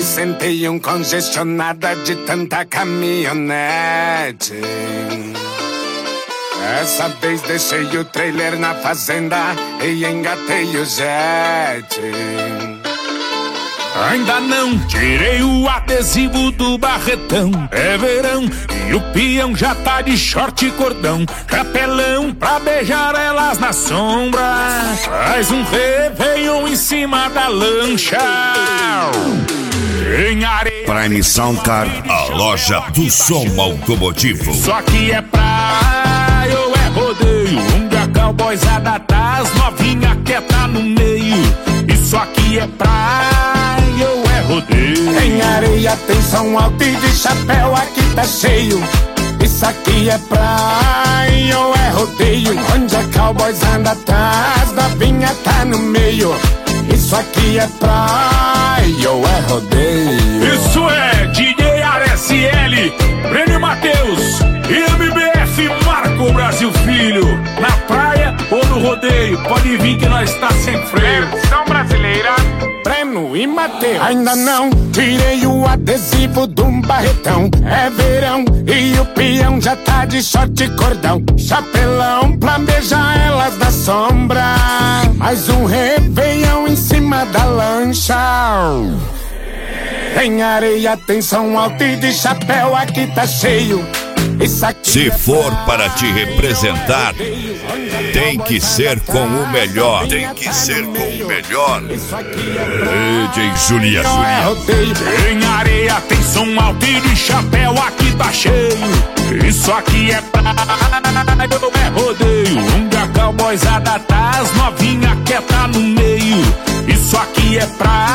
sentei congestionada de tanta caminhonete. Essa vez deixei o trailer na fazenda e engatei o jet. Ainda não tirei o adesivo do barretão. É verão e o peão já tá de short e cordão. Capelão pra beijar elas na sombra. Faz um réveillon em cima da lancha. Em areia. Prime Soundcar, a loja do som automotivo. Isso aqui é praia ou é rodeio? Onde a cowboyzada tá, as novinha quieta no meio. Isso aqui é praia ou é rodeio? Em areia tem som alto e de chapéu aqui tá cheio. Isso aqui é praia ou é rodeio? Onde a cowboyzada tá, as novinha tá no meio. Isso aqui é praia ou é rodeio? Isso é DJ RSL, Breno Matheus e MBF Marco Brasil Filho. Na praia ou no rodeio, pode vir que nós tá sem freio. Versão brasileira, Breno e Matheus. Ainda não tirei o adesivo de um barretão. É verão e o peão já tá de short e cordão. Chapelão pra beijar elas na sombra. Mais um réveillon em cima da lancha. Em areia tem som alto e de chapéu aqui tá cheio. Se for para te representar, tem que ser com o melhor. Tem que ser com o melhor. DJ Julia. Em areia tem som alto e de chapéu aqui tá cheio. Isso aqui é praia ou é rodeio? Onde a cowboyzada tá, as novinha quieta no meio. Isso aqui é praia